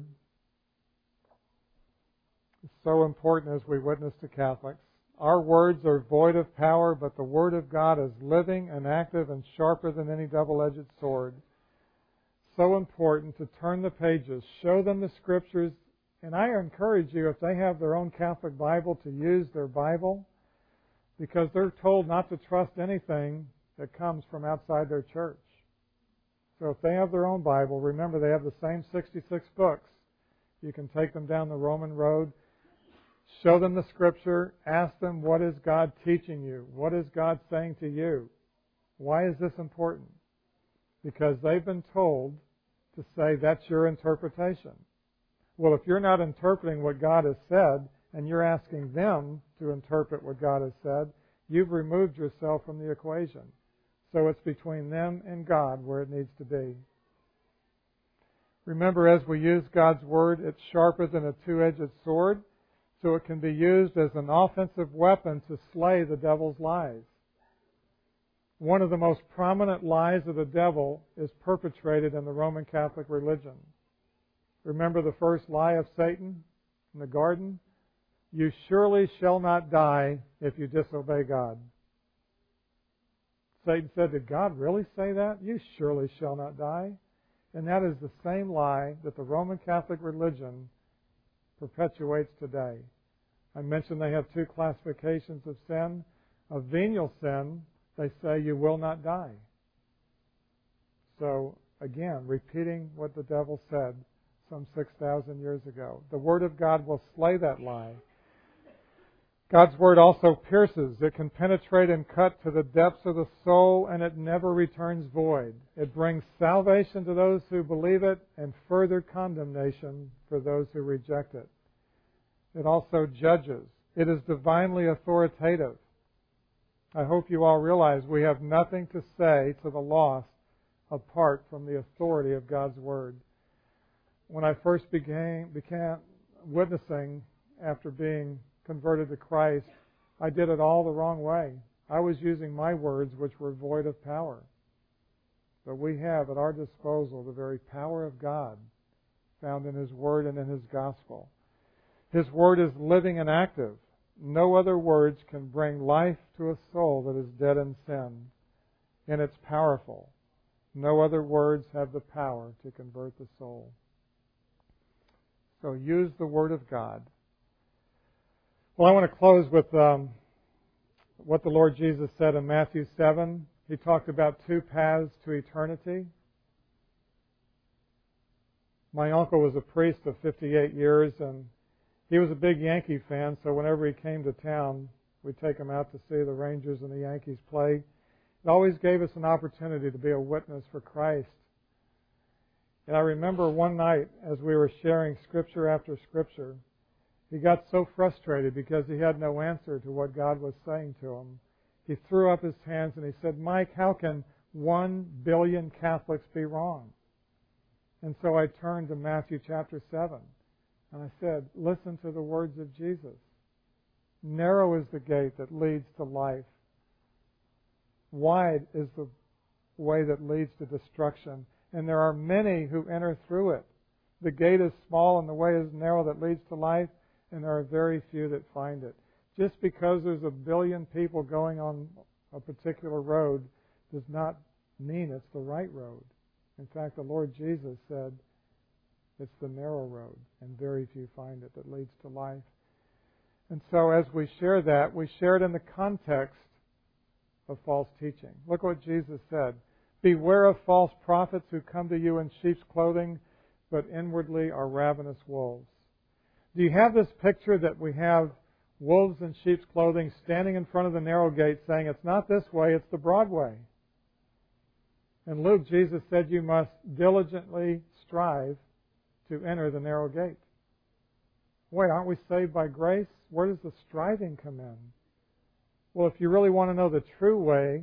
It's so important as we witness to Catholics. Our words are void of power, but the Word of God is living and active and sharper than any double-edged sword. So important to turn the pages, show them the Scriptures, and I encourage you, if they have their own Catholic Bible, to use their Bible, because they're told not to trust anything that comes from outside their church. So if they have their own Bible, remember they have the same 66 books. You can take them down the Roman road, show them the Scripture, ask them, what is God teaching you? What is God saying to you? Why is this important? Because they've been told to say that's your interpretation. Well, if you're not interpreting what God has said, and you're asking them to interpret what God has said, you've removed yourself from the equation. So it's between them and God where it needs to be. Remember, as we use God's Word, it's sharper than a two-edged sword, so it can be used as an offensive weapon to slay the devil's lies. One of the most prominent lies of the devil is perpetrated in the Roman Catholic religion. Remember the first lie of Satan in the garden? You surely shall not die if you disobey God. Satan said, did God really say that? You surely shall not die. And that is the same lie that the Roman Catholic religion perpetuates today. I mentioned they have two classifications of sin. Of venial sin, they say you will not die. So, again, repeating what the devil said some 6,000 years ago. The Word of God will slay that lie. God's Word also pierces. It can penetrate and cut to the depths of the soul, and it never returns void. It brings salvation to those who believe it and further condemnation for those who reject it. It also judges. It is divinely authoritative. I hope you all realize we have nothing to say to the lost apart from the authority of God's Word. When I first began witnessing after being converted to Christ, I did it all the wrong way. I was using my words which were void of power. But we have at our disposal the very power of God found in His Word and in His Gospel. His Word is living and active. No other words can bring life to a soul that is dead in sin. And it's powerful. No other words have the power to convert the soul. So use the Word of God. Well, I want to close with what the Lord Jesus said in Matthew 7. He talked about two paths to eternity. My uncle was a priest of 58 years, and he was a big Yankee fan, so whenever he came to town, we'd take him out to see the Rangers and the Yankees play. It always gave us an opportunity to be a witness for Christ. And I remember one night as we were sharing Scripture after Scripture, he got so frustrated because he had no answer to what God was saying to him. He threw up his hands and he said, "Mike, how can 1 billion Catholics be wrong?" And so I turned to Matthew chapter 7 and I said, listen to the words of Jesus. Narrow is the gate that leads to life. Wide is the way that leads to destruction, and there are many who enter through it. The gate is small and the way is narrow that leads to life, and there are very few that find it. Just because there's 1 billion people going on a particular road does not mean it's the right road. In fact, the Lord Jesus said it's the narrow road, and very few find it that leads to life. And so as we share that, we share it in the context of false teaching. Look what Jesus said. Beware of false prophets who come to you in sheep's clothing, but inwardly are ravenous wolves. Do you have this picture that we have wolves in sheep's clothing standing in front of the narrow gate saying, it's not this way, it's the broad way? In Luke, Jesus said you must diligently strive to enter the narrow gate. Wait, aren't we saved by grace? Where does the striving come in? Well, if you really want to know the true way,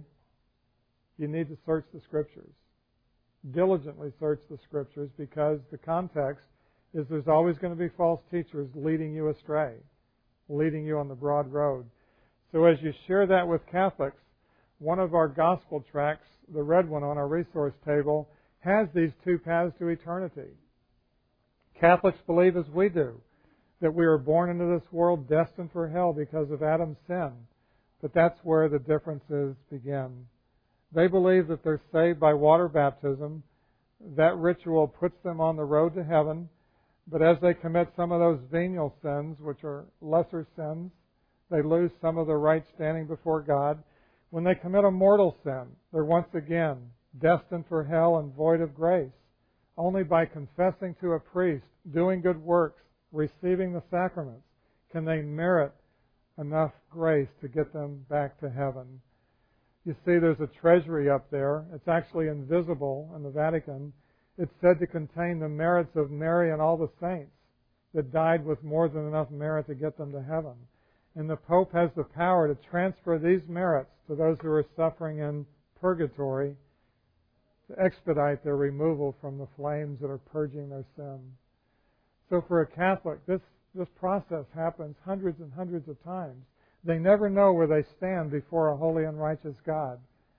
you need to search the Scriptures. Diligently search the Scriptures, because the context is there's always going to be false teachers leading you astray, leading you on the broad road. So as you share that with Catholics, one of our gospel tracts, the red one on our resource table, has these two paths to eternity. Catholics believe, as we do, that we are born into this world destined for hell because of Adam's sin. But that's where the differences begin. They believe that they're saved by water baptism. That ritual puts them on the road to heaven. But as they commit some of those venial sins, which are lesser sins, they lose some of their right standing before God. When they commit a mortal sin, they're once again destined for hell and void of grace. Only by confessing to a priest, doing good works, receiving the sacraments, can they merit enough grace to get them back to heaven. You see, there's a treasury up there. It's actually invisible in the Vatican. It's said to contain the merits of Mary and all the saints that died with more than enough merit to get them to heaven. And the Pope has the power to transfer these merits to those who are suffering in purgatory to expedite their removal from the flames that are purging their sin. So for a Catholic, this process happens hundreds and hundreds of times. They never know where they stand before a holy and righteous God.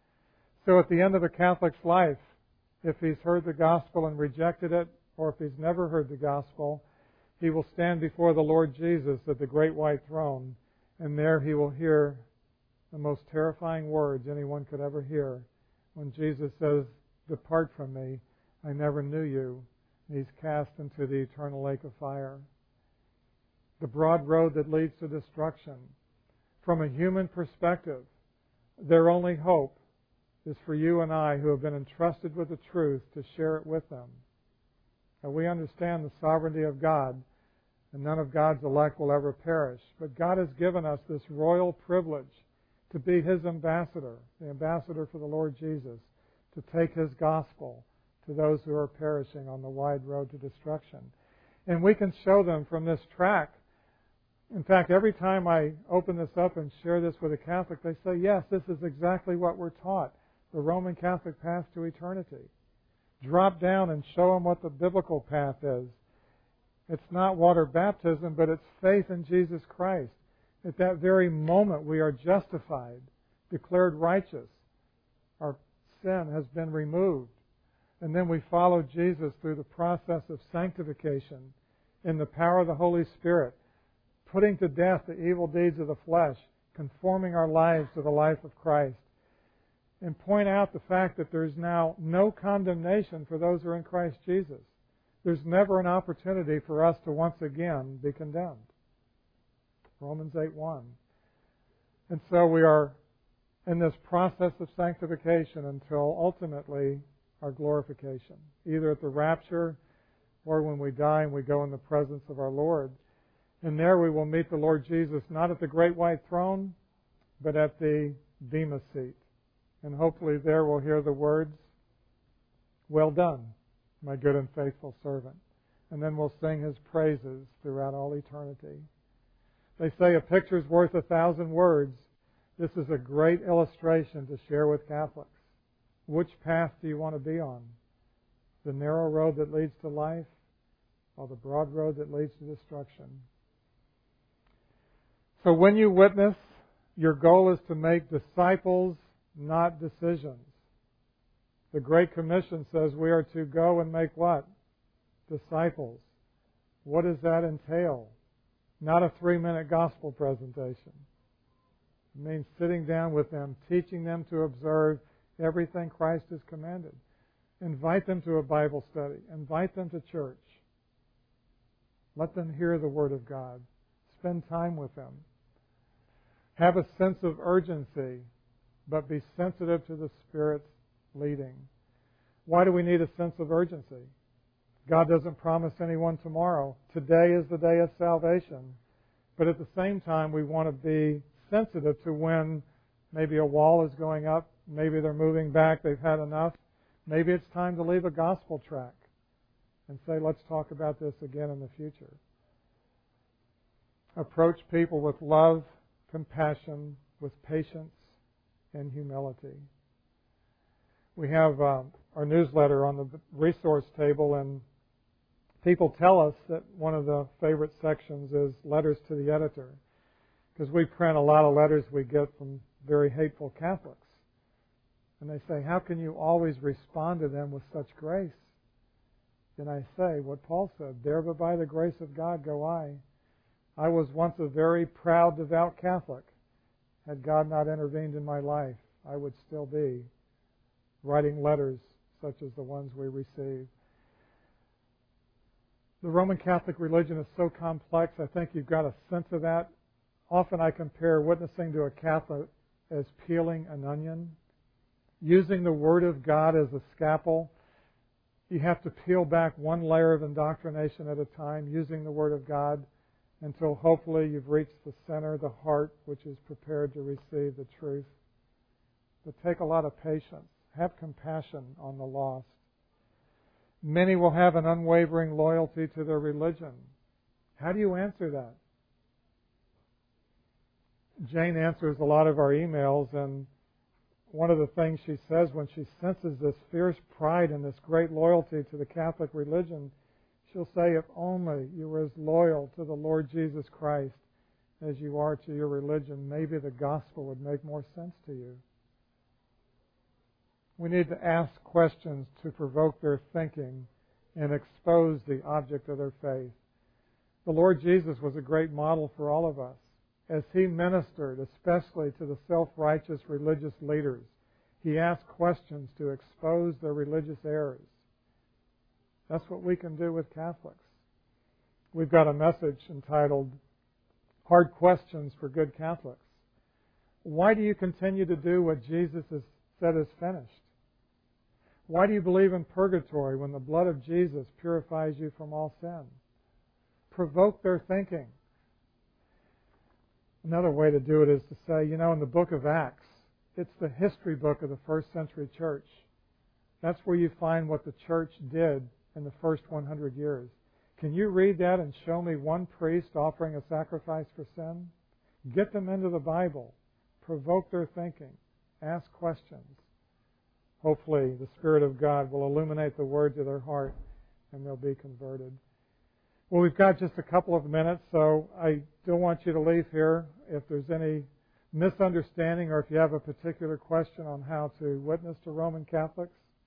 So at the end of a Catholic's life, if he's heard the gospel and rejected it, or if he's never heard the gospel, he will stand before the Lord Jesus at the great white throne, and there he will hear the most terrifying words anyone could ever hear when Jesus says, "Depart from me, I never knew you." And he's cast into the eternal lake of fire. The broad road that leads to destruction. From a human perspective, their only hope is for you and I, who have been entrusted with the truth, to share it with them. And we understand the sovereignty of God, and none of God's elect will ever perish. But God has given us this royal privilege to be His ambassador, the ambassador for the Lord Jesus, to take His gospel to those who are perishing on the wide road to destruction. And we can show them from this tract. In fact, every time I open this up and share this with a Catholic, they say, yes, this is exactly what we're taught, the Roman Catholic path to eternity. Drop down and show them what the biblical path is. It's not water baptism, but it's faith in Jesus Christ. At that very moment, we are justified, declared righteous. Our sin has been removed. And then we follow Jesus through the process of sanctification in the power of the Holy Spirit, putting to death the evil deeds of the flesh, conforming our lives to the life of Christ, and point out the fact that there's now no condemnation for those who are in Christ Jesus. There's never an opportunity for us to once again be condemned. Romans 8:1. And so we are in this process of sanctification until ultimately our glorification, either at the rapture or when we die and we go in the presence of our Lord. And there we will meet the Lord Jesus, not at the great white throne, but at the Bema seat. And hopefully there we'll hear the words, "Well done, my good and faithful servant." And then we'll sing His praises throughout all eternity. They say a picture's worth 1,000 words. This is a great illustration to share with Catholics. Which path do you want to be on? The narrow road that leads to life, or the broad road that leads to destruction? So when you witness, your goal is to make disciples, not decisions. The Great Commission says we are to go and make what? Disciples. What does that entail? Not a 3-minute gospel presentation. It means sitting down with them, teaching them to observe everything Christ has commanded. Invite them to a Bible study. Invite them to church. Let them hear the Word of God. Spend time with them. Have a sense of urgency, but be sensitive to the Spirit's leading. Why do we need a sense of urgency? God doesn't promise anyone tomorrow. Today is the day of salvation. But at the same time, we want to be sensitive to when maybe a wall is going up, maybe they're moving back, they've had enough. Maybe it's time to leave a gospel track and say, let's talk about this again in the future. Approach people with love, compassion, with patience, and humility. We have our newsletter on the resource table, and people tell us that one of the favorite sections is letters to the editor, because we print a lot of letters we get from very hateful Catholics. And they say, how can you always respond to them with such grace? And I say what Paul said, there but by the grace of God go I. I was once a very proud, devout Catholic. Had God not intervened in my life, I would still be writing letters such as the ones we receive. The Roman Catholic religion is so complex, I think you've got a sense of that. Often I compare witnessing to a Catholic as peeling an onion. Using the Word of God as a scalpel, you have to peel back one layer of indoctrination at a time, using the Word of God, until hopefully you've reached the center, the heart, which is prepared to receive the truth. But take a lot of patience. Have compassion on the lost. Many will have an unwavering loyalty to their religion. How do you answer that? Jane answers a lot of our emails, and one of the things she says when she senses this fierce pride and this great loyalty to the Catholic religion, she'll say, if only you were as loyal to the Lord Jesus Christ as you are to your religion, maybe the gospel would make more sense to you. We need to ask questions to provoke their thinking and expose the object of their faith. The Lord Jesus was a great model for all of us. As He ministered, especially to the self-righteous religious leaders, He asked questions to expose their religious errors. That's what we can do with Catholics. We've got a message entitled, Hard Questions for Good Catholics. Why do you continue to do what Jesus has said is finished? Why do you believe in purgatory when the blood of Jesus purifies you from all sin? Provoke their thinking. Another way to do it is to say, in the book of Acts, it's the history book of the first century church. That's where you find what the church did in the first 100 years. Can you read that and show me one priest offering a sacrifice for sin? Get them into the Bible. Provoke their thinking. Ask questions. Hopefully the Spirit of God will illuminate the word to their heart and they'll be converted. Well, we've got just a couple of minutes, so I don't want you to leave here. If there's any misunderstanding or if you have a particular question on how to witness to Roman Catholics.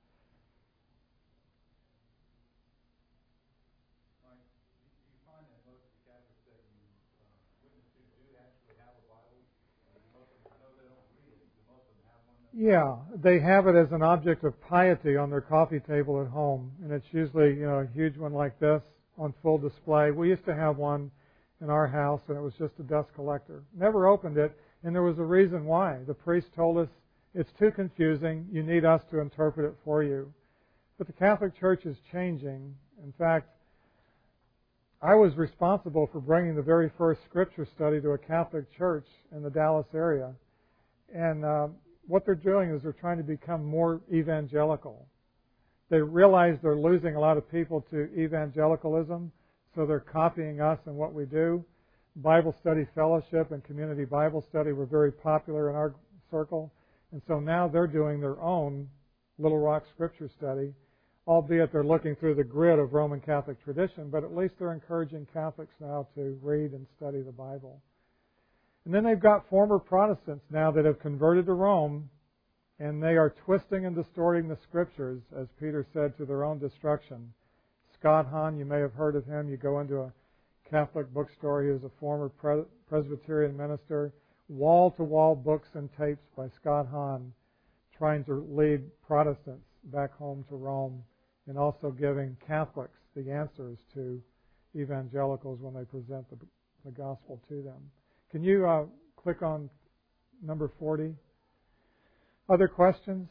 Yeah, they have it as an object of piety on their coffee table at home, and it's usually a huge one like this on full display. We used to have one in our house, and it was just a dust collector. Never opened it, and there was a reason why. The priest told us it's too confusing. You need us to interpret it for you. But the Catholic Church is changing. In fact, I was responsible for bringing the very first Scripture study to a Catholic church in the Dallas area, and what they're doing is they're trying to become more evangelical. They realize they're losing a lot of people to evangelicalism, so they're copying us and what we do. Bible Study Fellowship and Community Bible Study were very popular in our circle, and so now they're doing their own Little Rock Scripture Study, albeit they're looking through the grid of Roman Catholic tradition, but at least they're encouraging Catholics now to read and study the Bible. And then they've got former Protestants now that have converted to Rome, and they are twisting and distorting the Scriptures, as Peter said, to their own destruction. Scott Hahn, you may have heard of him. You go into a Catholic bookstore. He was a former Presbyterian minister. Wall-to-wall books and tapes by Scott Hahn trying to lead Protestants back home to Rome and also giving Catholics the answers to evangelicals when they present the gospel to them. Can you click on number 40? Other questions?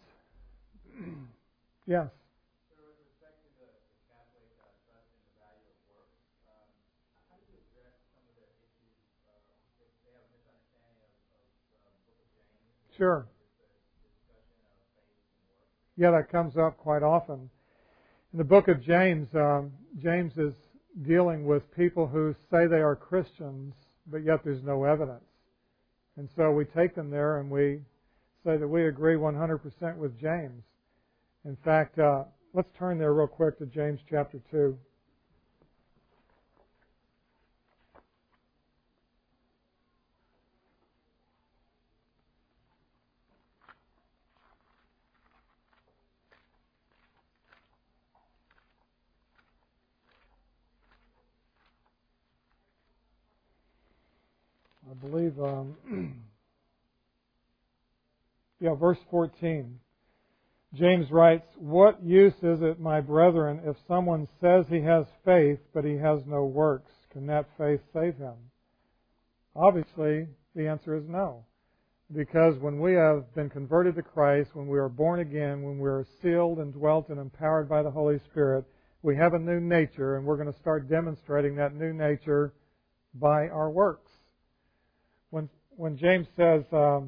Yes. So with respect to the Catholic trust in the value of works, how do you address some of the issues if they have a misunderstanding of Book of James? Sure. The discussion of faith and works? Yeah, that comes up quite often. In the book of James, James is dealing with people who say they are Christians, but yet there's no evidence. And so we take them there and we say that we agree 100% with James. In fact, let's turn there real quick to James chapter 2. I believe, verse 14. James writes, "What use is it, my brethren, if someone says he has faith, but he has no works? Can that faith save him?" Obviously, the answer is no. Because when we have been converted to Christ, when we are born again, when we are sealed and dwelt and empowered by the Holy Spirit, we have a new nature, and we're going to start demonstrating that new nature by our works. When James says,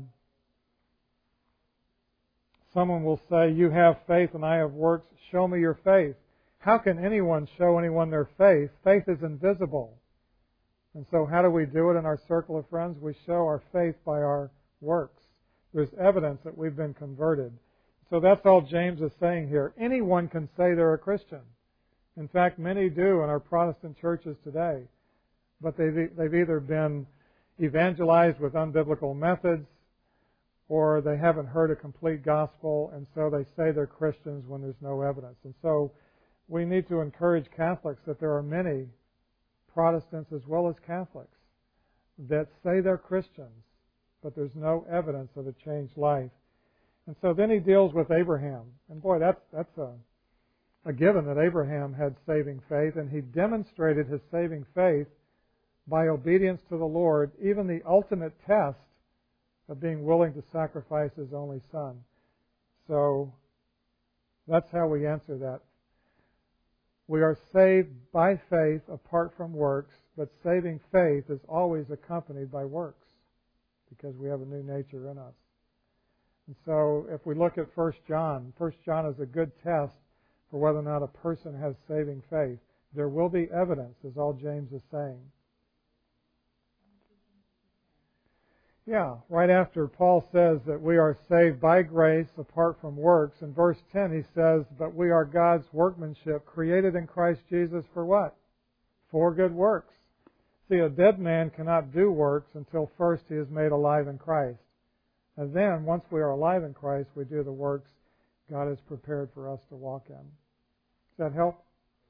someone will say, "You have faith and I have works, show me your faith." How can anyone show anyone their faith? Faith is invisible. And so how do we do it in our circle of friends? We show our faith by our works. There's evidence that we've been converted. So that's all James is saying here. Anyone can say they're a Christian. In fact, many do in our Protestant churches today. But they've either been evangelized with unbiblical methods, or they haven't heard a complete gospel, and so they say they're Christians when there's no evidence. And so we need to encourage Catholics that there are many Protestants as well as Catholics that say they're Christians, but there's no evidence of a changed life. And so then he deals with Abraham. And boy, that's a given that Abraham had saving faith, and he demonstrated his saving faith by obedience to the Lord, even the ultimate test of being willing to sacrifice his only son. So that's how we answer that. We are saved by faith apart from works, but saving faith is always accompanied by works because we have a new nature in us. And so if we look at 1 John is a good test for whether or not a person has saving faith. There will be evidence, is all James is saying. Yeah, right after Paul says that we are saved by grace apart from works, in verse 10 he says, but we are God's workmanship, created in Christ Jesus for what? For good works. See, a dead man cannot do works until first he is made alive in Christ. And then, once we are alive in Christ, we do the works God has prepared for us to walk in. Does that help?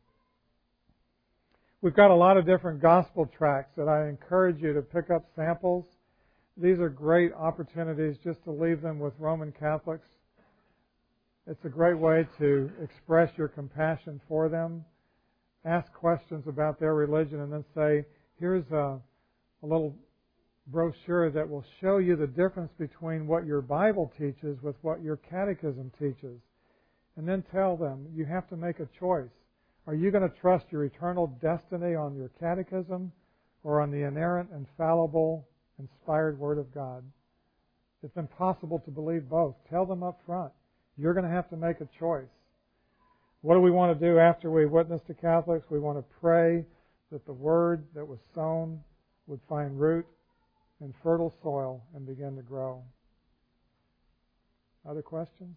We've got a lot of different gospel tracts that I encourage you to pick up samples. These are great opportunities just to leave them with Roman Catholics. It's a great way to express your compassion for them, ask questions about their religion, and then say, here's a little brochure that will show you the difference between what your Bible teaches with what your catechism teaches. And then tell them, you have to make a choice. Are you going to trust your eternal destiny on your catechism or on the inerrant, infallible, inspired Word of God? It's impossible to believe both. Tell them up front. You're going to have to make a choice. What do we want to do after we witness to Catholics? We want to pray that the Word that was sown would find root in fertile soil and begin to grow. Other questions?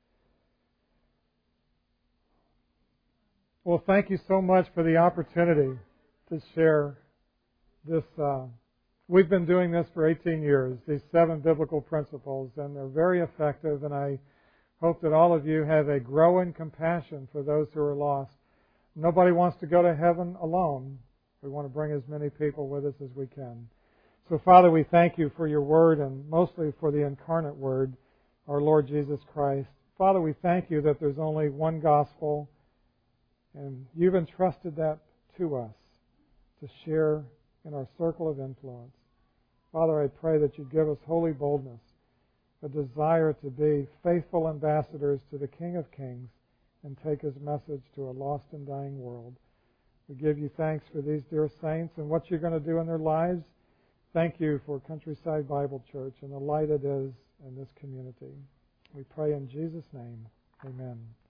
Well, thank you so much for the opportunity to share this. We've been doing this for 18 years, these 7 biblical principles, and they're very effective, and I hope that all of you have a growing compassion for those who are lost. Nobody wants to go to heaven alone. We want to bring as many people with us as we can. So, Father, we thank you for your Word and mostly for the incarnate Word, our Lord Jesus Christ. Father, we thank you that there's only one gospel, and you've entrusted that to us to share in our circle of influence. Father, I pray that you give us holy boldness, a desire to be faithful ambassadors to the King of Kings and take his message to a lost and dying world. We give you thanks for these dear saints and what you're going to do in their lives. Thank you for Countryside Bible Church and the light it is in this community. We pray in Jesus' name. Amen.